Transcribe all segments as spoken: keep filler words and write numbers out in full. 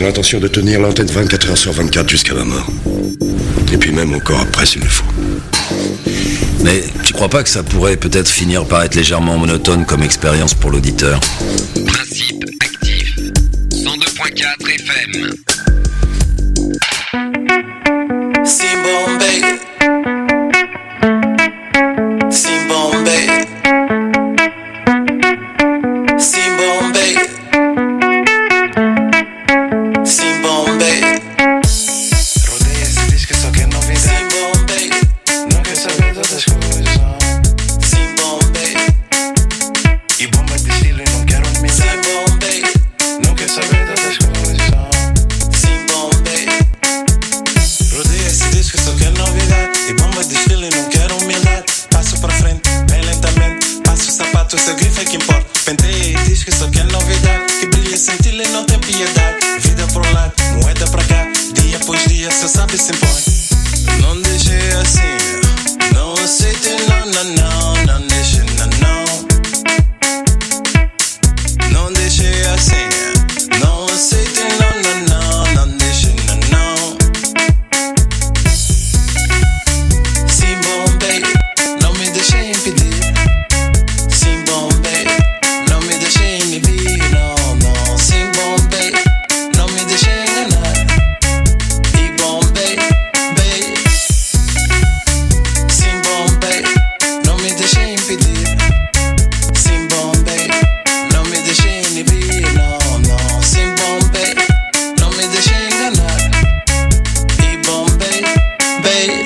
l'intention de tenir l'antenne vingt-quatre heures sur vingt-quatre jusqu'à ma mort. Et puis même encore après s'il le faut. Mais tu crois pas que ça pourrait peut-être finir par être légèrement monotone comme expérience pour l'auditeur? Principe actif. cent deux point quatre F M. Sim Bombay. Sim Bombay. Sim Bombay. Sim Bombay. Rodeia esse disco só quer novidade. Sim Bombay. Não quer saber de outras coisas, não. Sim Bombay. E bomba de estilo e não quero admirar. Sim Bombay. Não quer saber de outras coisas, não. Sim Bombay. Rodeia esse disco só quer novidade. E bomba de estilo e não quero humildade. Passo pra frente, bem lentamente. Passo o sapato, essa grife é que importa. Penteia e diz que só quer novidade. Que brilha sem tilo e não tem piedade. Vida pro lado, moeda pra cá. Dia após dia, só sabe se impõe. Não deixei assim. Não aceite, não, não, não. Não deixe, não, não. Não deixei assim. Não aceite, não, não, não. Não deixe, não, não. Sim, Bombay. Não me deixei impedir. Sim, Bombay. Não me deixei inibir. Não, não. Sim, Bombay. Não me deixei enganar. E Bombay, Bay. Sim, Bombay. Não me deixei impedir. Sim, Bombay. Não me deixei inibir. Não, não. Sim, Bombay. Não me deixei enganar. E Bombay, Bay.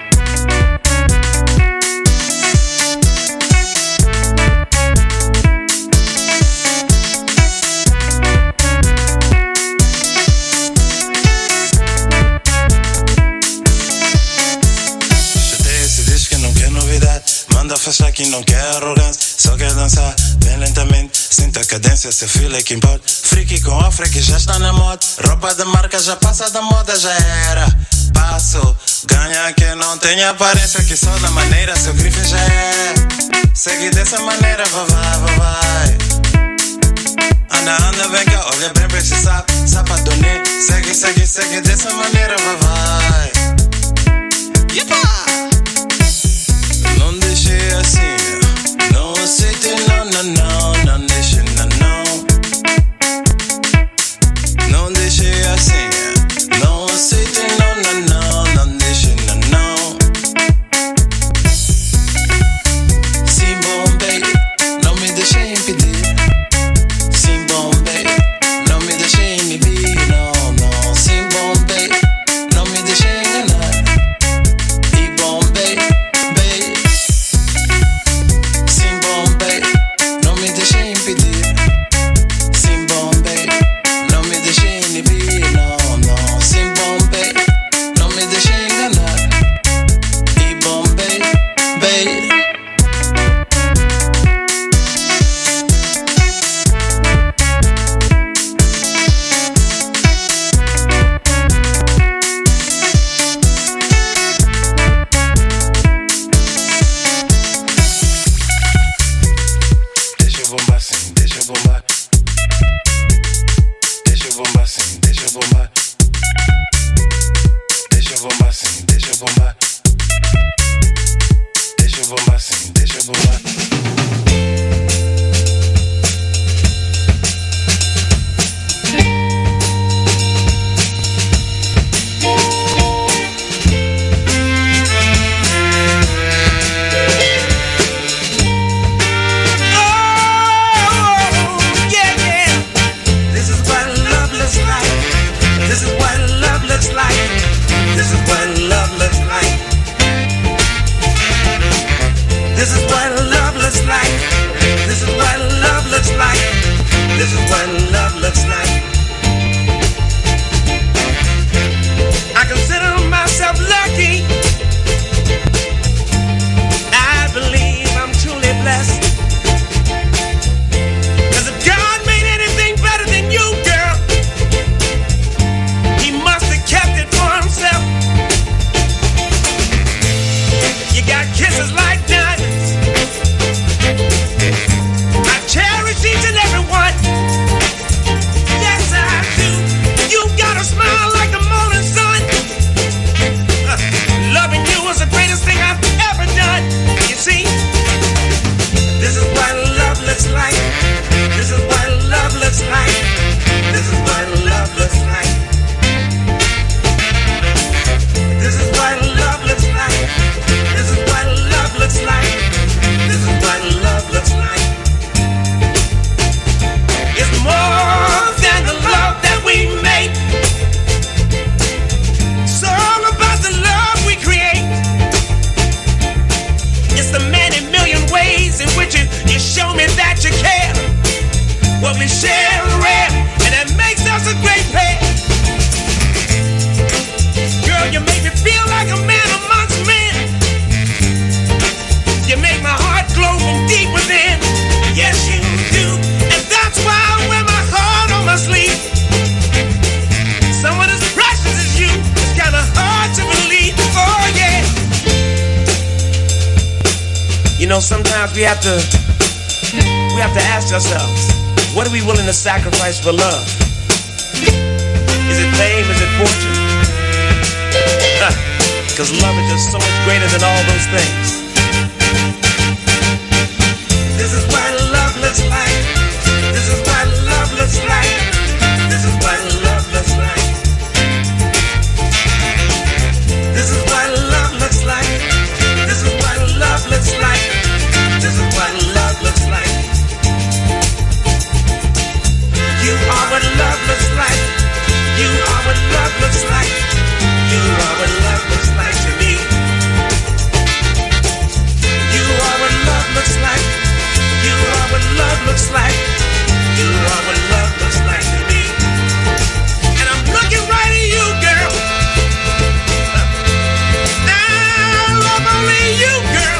Chutei esse disco que não quer novidade. Manda fechar que não quer arrogância. Só quer dançar bem lentamente. Sinta a cadência, seu filho é que importa. Freaky com afro que já está na moda. Roupa de marca já passa da moda, já era. Passo, ganha quem não tem aparência. Que só da maneira seu grife já é. Segue dessa maneira, vai, vai, vai, vai. Anda, anda, vem cá, olha bem pra esse sapo. Sapadone, segue, segue, segue dessa maneira, vai, vai. Yepa! Não deixei assim. Não aceite, não, não, não. Não deixe, não, não. Não deixei assim. Não aceite, não, não, não. Não deixe, não, não. Sim, Bombay. Não me deixei impedir. Sim, Bombay. Não me deixei inibir. Não, não. Sim, Bombay. Não me deixei know, sometimes we have to, we have to ask ourselves, what are we willing to sacrifice for love? Is it fame? Is it fortune? Because love is just so much greater than all those things. This is what love looks like. This is what love looks like. This is what love looks like. This is what love looks like. This is what love looks like. This is what love looks like. You are what love looks like. You are what love looks like. You are what love looks like to me. You are what love looks like. You are what love looks like. You are what love looks like to me. And I'm looking right at you, girl. I love only you, girl.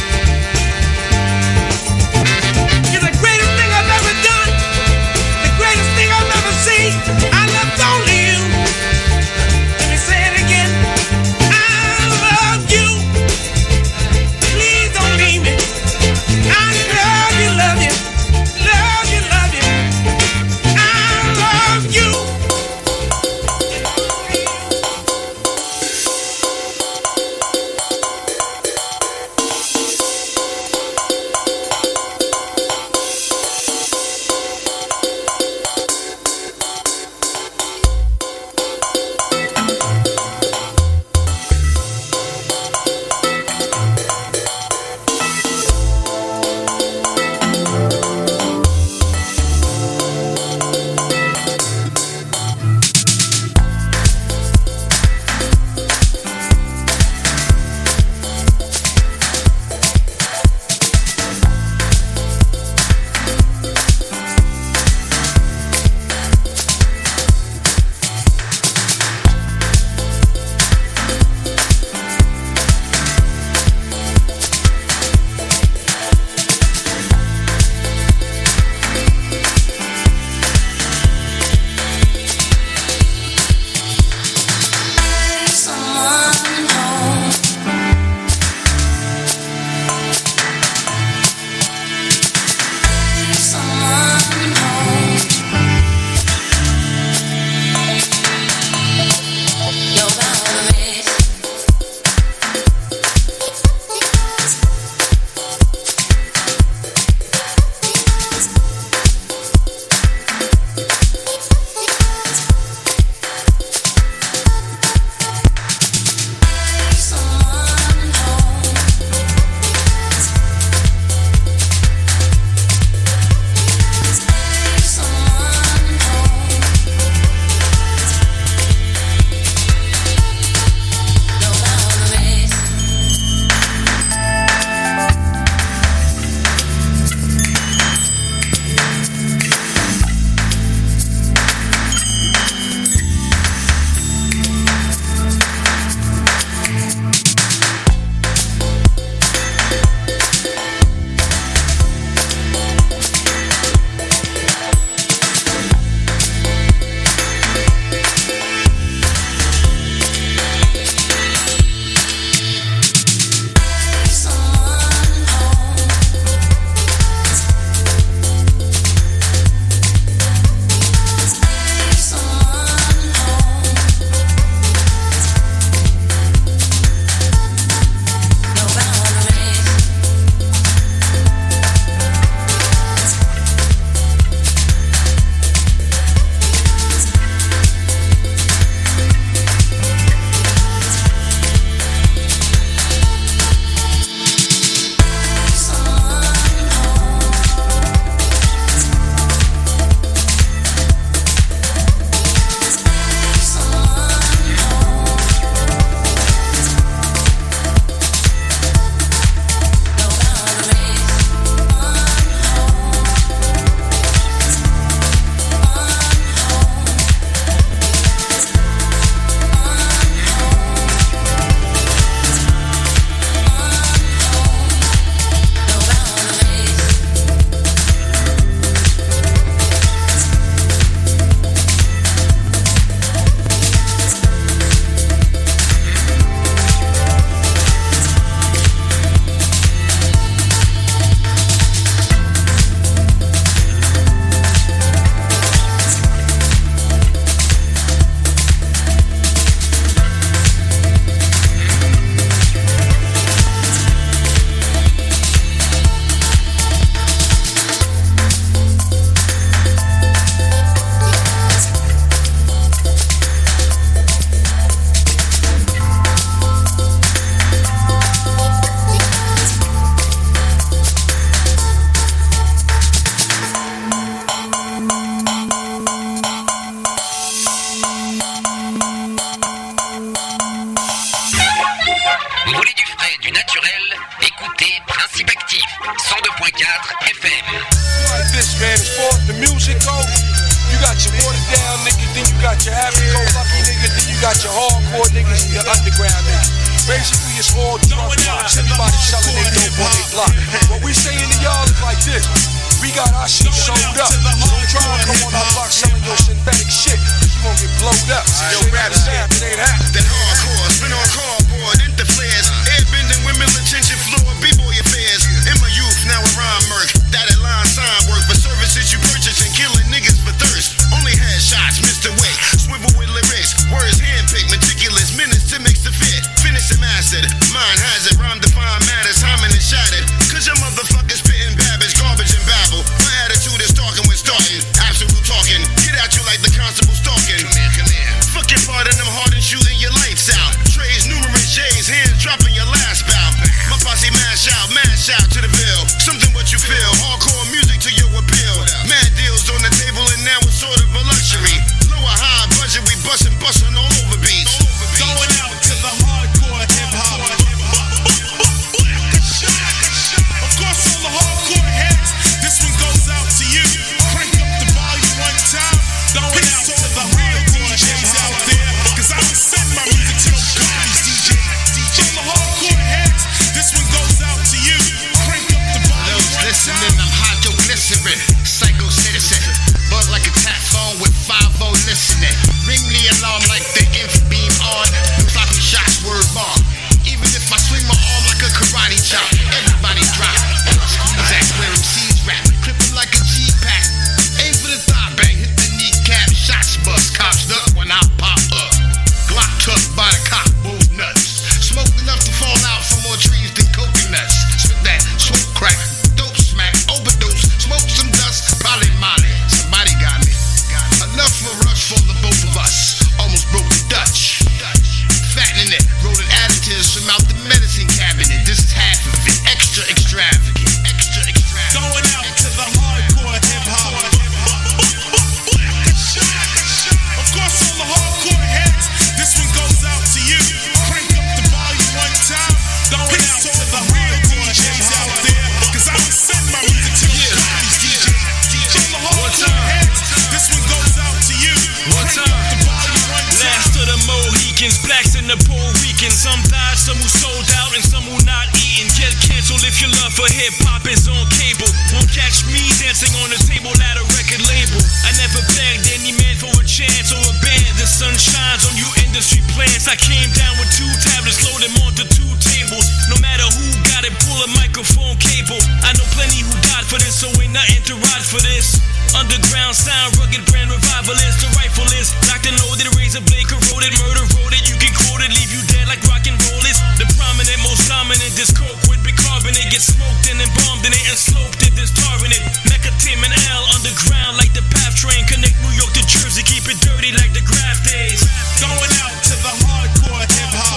You're the greatest thing I've ever done. The greatest thing I've ever seen. I loved only you. Let me happy-go-lucky niggas, then you got your hardcore niggas and your underground niggas. Basically, it's all drug blocks. Everybody selling their dope on their block. What we saying to y'all is like this. We got our shit sold up. So don't try to come on our block selling your synthetic shit. You gon' get blowed up. Yo, rap is that. It ain't happening. That hardcore, spin on cardboard, into flares. Airbending women, attention floor, b-boy affairs. In my youth, now a rhyme murk. That at line sign work for services you purchase and killing niggas for thirst. Only headshots, Mister Way. Swivel with lyrics. Words handpicked, meticulous. Minutes to mix the fit. Finish and mastered. Mind has it. Rhyme define matters. Hymen and shattered. Cause your motherfuckers spitting babbage, garbage and babble. My attitude is talking when starting. Absolute talking. Get at you like the constable stalking. Come here, come here. Fucking part of them hard and shooting your lights out. Trays, numerous J's, hands dropping your last bout. My posse mash out, mash out to the bill. Something what you feel. Hardcore music to your appeal. Mad deals on the table and now it's sort of a luxury. Lower high budget, we bustin', bustin' all over beats. Going out to the hardcore hip-hop. Of course, all the hardcore heads, this one goes out to you. Crank up the volume one time. Going out to the real D Js out there. Cause I don't send my music to no garbage D J. All the hardcore heads, this one goes out to you. Crank up the volume one Listening, time. I'm hydroglycerin, psycho citizen. Buzz like a tap phone with five oh listening. Ring the alarm like the inf beam on. Floppy shots, word bomb. Even if I swing my arm like a karate chop, everybody drop. Squeeze ass where M Cs rap, clip them like a G-pack. Aim for the thigh bang, hit the kneecap. Shots bust, cops duck when I pop up. Glock tucked by the cop, bull nuts. Smoked enough to fall out for more trees than coconuts. Spit that smoke crack, dope smack, overdose. Smoke some dust, probably Molly. Somebody got me. Enough for a rush for the both of us. Almost broke the Dutch. Fattening it, rolling additives from out the medicine cabinet. This is half of it, extra extravagant, extra extravagant. Going out to the hardcore hip-hop. Of course, all the hardcore heads, this one goes out to you. Crank up the volume one time. Going out to the real D Js out there. Cause I don't send my music to no garbage D J. All the hardcore heads, this one goes out to you. Crank up the volume one time. Last of the Mohicans, blacks and the Puerto Ricans. Some died, some who sold out, and some who not eating. Get canceled if your love for hip-hop is on cable. Won't catch me dancing on the table at a record label. I never begged any man for a chance or a band. The sun shines on you industry plans. I came down with two tablets, load them onto two tables. No matter who got it, pull a microphone cable. I know plenty who died for this, so ain't nothing to ride for this. Underground sound, rugged brand revivalist. The rifle is locked and loaded, razor blade corroded, murder wrote it. You get quoted, leave you dead like rock and roll is. The prominent, most dominant, this coke with bicarbonate. Get smoked and embalmed in it and sloped it, this tar in it. Mecca, Tim and L, underground like the PATH train. Connect New York to Jersey, keep it dirty like the Graph days. Going out to the hardcore hip-hop.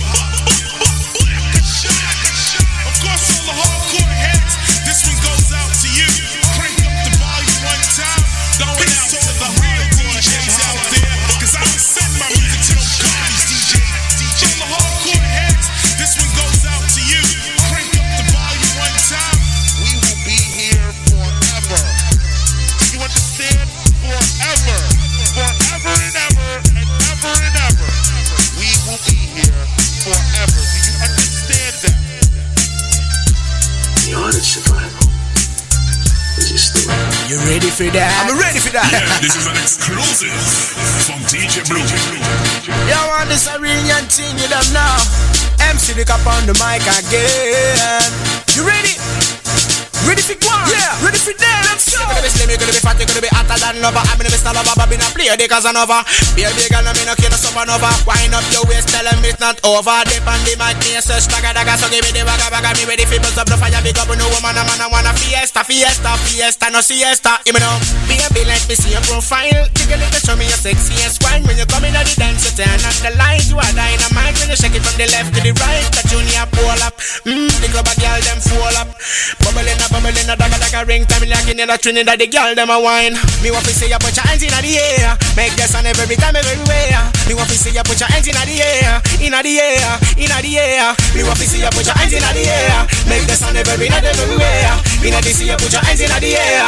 Of course, all the hardcore heads, this one goes out to you. Crank up the volume one time. Going out to the real D Js out there. Cause I don't send my music to no garbage D J. All the hardcore heads, this one goes out to you. Crank up the volume one time. We will be here forever. Do you understand? Forever. Forever and ever and ever and ever. We will be here forever. Do you understand that? The art of survival is just the way. You ready for that? I'm ready for that. Yeah, this is an exclusive from D J Blue. You want this a real young thing, you don't know. M C Dick up on the mic again. You ready? Ready for one? Yeah. Ready for that? Let's go. You're gonna be slim, you're gonna be fat, you're gonna be hotter than lover. I'm gonna be star lover, but be not play the Casanova. Be a big girl, I'm in a kid of supernova. Wind up your waist, tell them it's not over. Dip on the mic, me a search, daga daga. So give me the waga waga, me ready for buzz up the fire. Big up no woman, a man, I wanna fiesta, fiesta, fiesta, no siesta. You know, baby, let me see your profile. Jiggle it, show me your sexiest wine. When you come in at the dance, you turn on the light. You are dynamite when you shake it from the left to the right. The junior pull up, mmm, the club a girl them full up. Bubbling up, bubbling up, daga daga ring time like in the Trinidad, the girl them a wine. Me want to see you put your hands in the air, make the sun every time everywhere. Me want to see you put your hands in the air, in the air, in the air. Me want to see you put your hands in the air, make the sun every night everywhere. In the sea you put your hands in the air.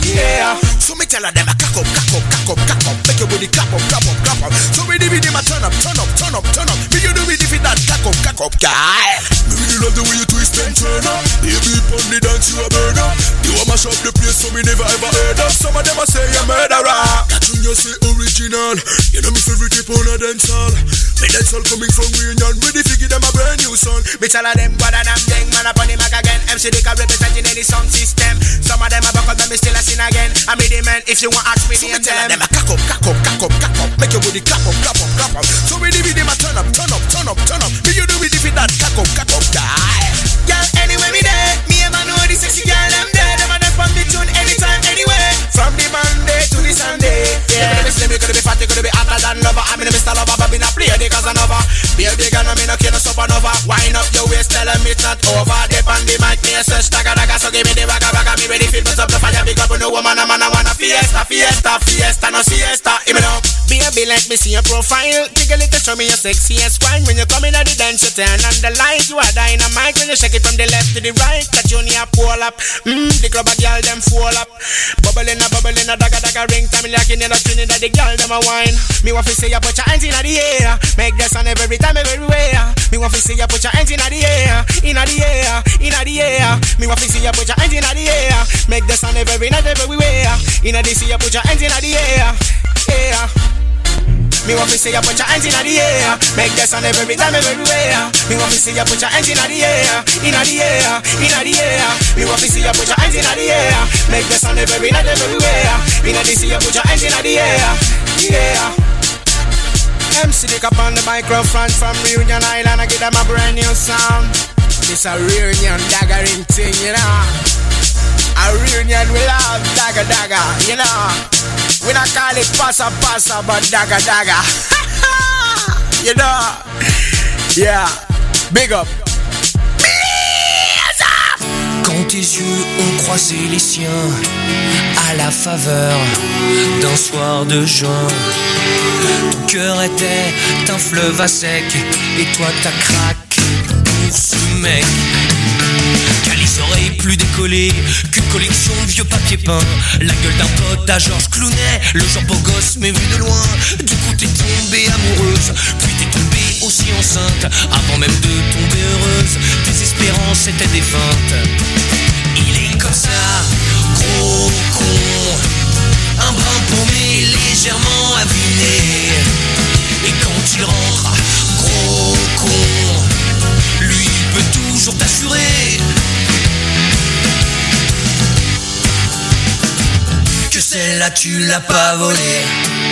yeah. So me tell her them a cock up, cock up, cock up, cock up. Make your body clap up, clap up, clap up. So we give them a turn up, turn up, turn up, turn up. Me you do it if it that cock up, cock up, guy. Me really love the way you twist and turn up. Baby, on the dance you a burn up. You a mash up the place so me never ever heard of. Some of them a say you're murderer. That when you say original, you know me favorite tip on a dance hall. Me dance all coming from Reunion, ready to give them a brand new song. Me tell her them what a damn thing, man up on the mic again. M C D can representing any sound system. Some of them a buck up, but me still a sin again. I mean the man, if you want ask me, so the me tell her them a cock up, cock up, cock up, cock up. Make your body clap up, clap up, clap up. So we give them a turn up, turn up, turn up, turn up. Me you do it if it that cock up, cock up, guy. Girl, anyway me there, me and man know the sexy girl them there. Them a dance from the tune anytime, anywhere. From the Monday to the Sunday, yeah. You could be slim, you could be fat, you could be hotter than lover. I mean Mister Lover, but me not play the Casanova. Be a big and I mean no kill no supernova. Wind up your waist, tell them it's not over. Dip on the mic, me a search, daga daga. So give me the baga baga, me ready fit, put up the fire. Big up with no woman, a man, I wanna fiesta, fiesta, fiesta, no siesta. Give me now. Baby, let me see your profile. Take a little, show me your sexiest wine. When you come in at the dance, you turn on the light. You are dynamite when you shake it from the left to the right. That junior pull up, mmm, the club a girl them fall up. Bubbling a bubbling a daga daga ring. Time like in the tuning that the girl them a wine. Me want to see you put your hands in the air. Make the sun every time everywhere. Me want to see you put your hands in the air, in the air, in the air. Me want to see you put your hands in the air. Make the sun every night everywhere. In the see you put your hands in the air, yeah. Me want to see you put your hands in the air. Make the sun every time everywhere. Me want to see you put your hands in the air, in the air, in the air. Me want to see you put your hands in the air. Make the sun every night everywhere. Me want to see you put your hands in the air, yeah. M C D up on the microphone from Reunion Island. I give them a brand new sound. This a Reunion daggering thing, you know. A Reunion we love dagger dagger, you know. We not call it passa passa, but dagger dagger. You know. Yeah. Big up. Quand tes yeux ont croisé les siens à la faveur d'un soir de juin, ton cœur était un fleuve à sec et toi t'as craqué pour ce mec. Qu'à les oreilles plus décollées qu'une collection de vieux papiers peints, la gueule d'un pote à Georges Clooney, le genre beau gosse mais vu de loin. Du coup t'es tombée amoureuse, puis t'es tombée aussi enceinte, avant même de tomber heureuse. Tes espérances étaient défuntes. Il est comme ça, gros con, un brin paumé légèrement abîmé. Et quand il rentre, gros con, lui peut toujours t'assurer que celle-là tu l'as pas volée.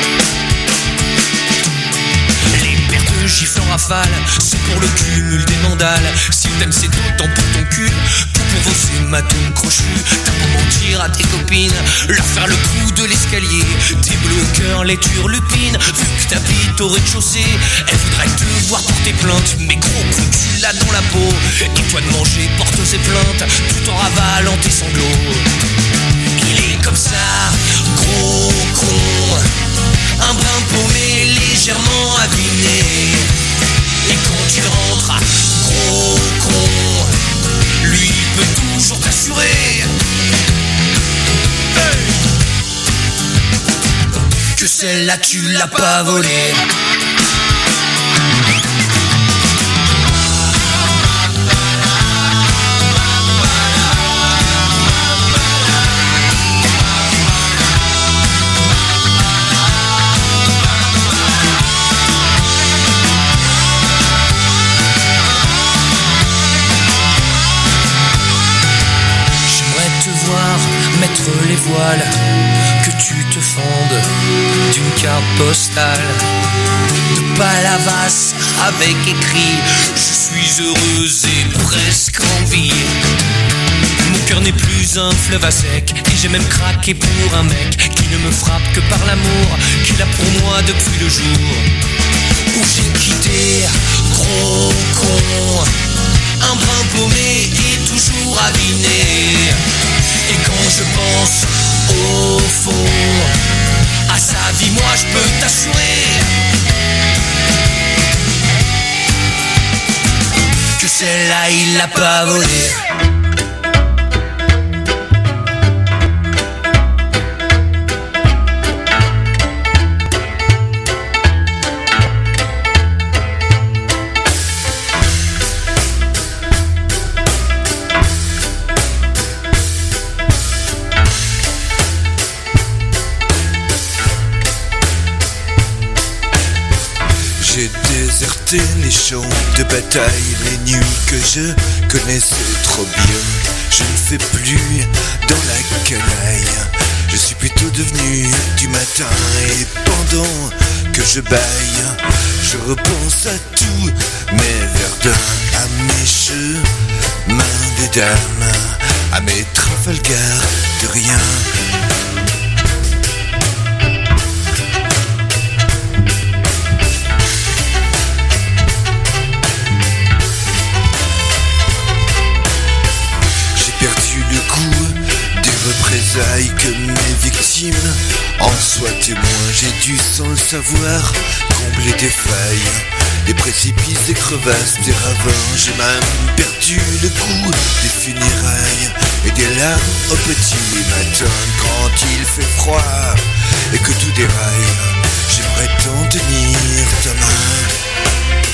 Gifle en rafale, c'est pour le cumul des mandales. Si t'aimes c'est d'autant pour ton cul que pour vos hématomes crochus. T'as beau mentir à tes copines, leur faire le coup de l'escalier. Tes bleus au cœur les turlupines. Vu que t'habites au rez-de-chaussée, elle voudrait te voir porter plainte. Mais gros coup tu l'as dans la peau, et toi de manger porte ses plaintes, tout en ravalant tes sanglots. Il est comme ça, gros con, un brin paumé légèrement abîmé. Et quand il rentre, gros con, lui peut toujours t'assurer hey, que celle-là tu l'as pas volée. Mettre les voiles, que tu te fendes d'une carte postale de Palavas avec écrit je suis heureuse et presque en vie. Mon cœur n'est plus un fleuve à sec et j'ai même craqué pour un mec qui ne me frappe que par l'amour qu'il a pour moi depuis le jour où j'ai quitté. Gros con, un brin paumé et toujours abîmé. Et quand je pense au fond à sa vie, moi je peux t'assurer que celle-là il l'a pas volée. déserté les champs de bataille, les nuits que je connaissais trop bien. Je ne fais plus dans la canaille, je suis plutôt devenu du matin. Et pendant que je baille, je repense à tous mes verdins, à mes chemins des dames, à mes Trafalgar de rien. Représailles que mes victimes en soient témoins. J'ai dû sans le savoir combler des failles, des précipices, des crevasses, des ravins. J'ai même perdu le goût des funérailles et des larmes au petit matin. Quand il fait froid et que tout déraille, j'aimerais tant tenir ta main.